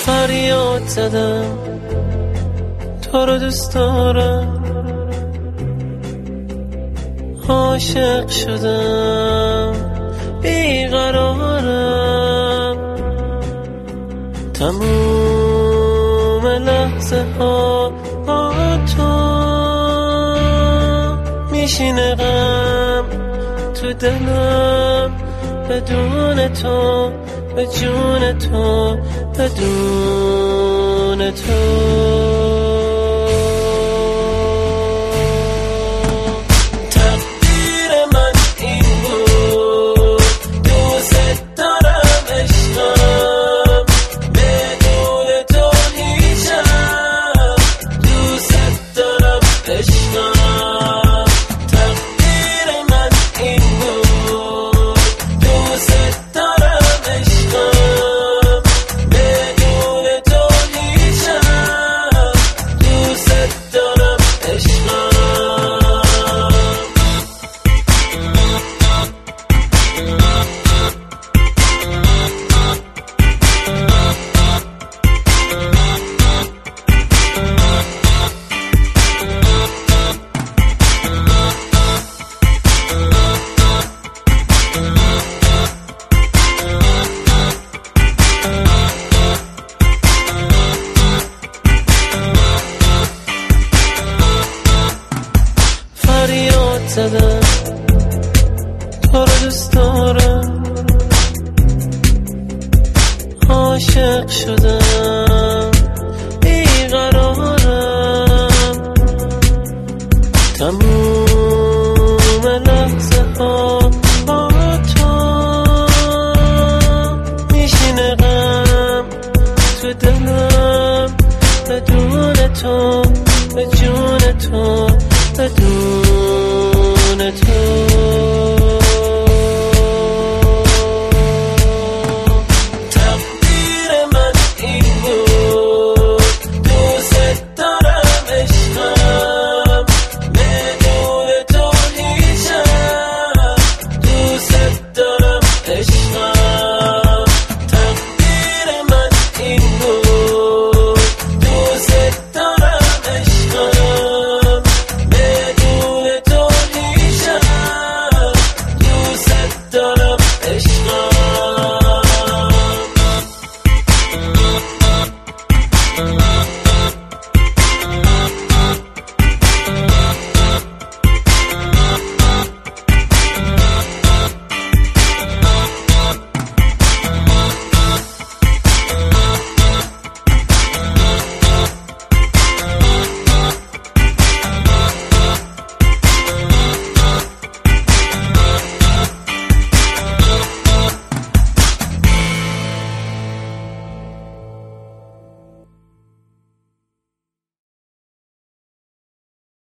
فریاد زدم تو رو دوست دارم، عاشق شدم بیقرارم، تموم لحظه ها با تو میشینه غم تو دلم، بدون تو به جون تو بدون تو. تقدیر من این بود، دوست دارم عشقم، بدون تو هیچم، دوست دارم عشقم. تقدیر من این بود، دوست دارم عشقم، بدون تو هیچم، دوست دارم عشقم. فریاد زدم تو رو دوست دارم، عاشق شدم بیقرارم، تموم لحظه ها با تو میشینه غم تو دلم، بدون تو به جون تو بدون تو. تقدیر من این بود، دوست دارم عشقم، بدون تو هیچم، دوست دارم عشقم.